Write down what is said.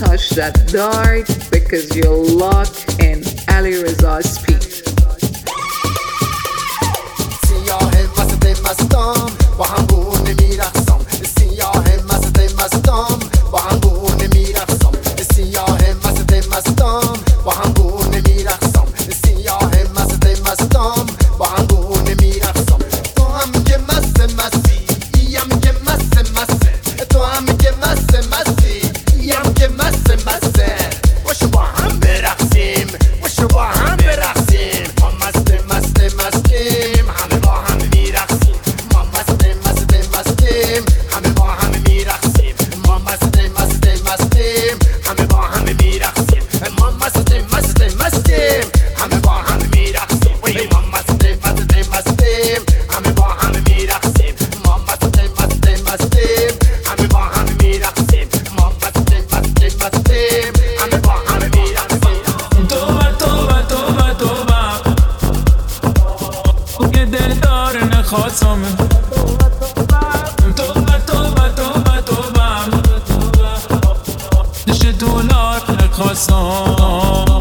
touch that dirt because you're locked in Ali Reza's beat. سیاه مست مستم با هم بونه میرقصم سیاه مست مستم با هم بونه میرقصم سیاه مست مستم با هم بونه میرقصم سیاه مست مستم با هم بونه میرقصم تو هم که مست مستی یم که مست مسته تو هم که مست مستی یم که مست مسته باشو با هم برقصیم باشو با هم برقصیم ما مست مست مستیم همه با هم میرقصیم ما مست مست مستیم همه با هم میرقصیم ما مست مست مستیم همه با هم میرقصیم ما مست مست مستیم همه با هم میرقصیم ما مست مست مستیم همه با هم میرقصیم ما مست مست مستیم همه با هم میرقصیم ما مست مست مستیم همه با هم میرقصیم توبه توبه توبه توبه او که دلدار نخواستم توبه توبه توبه توبه دشت دولار نخواستم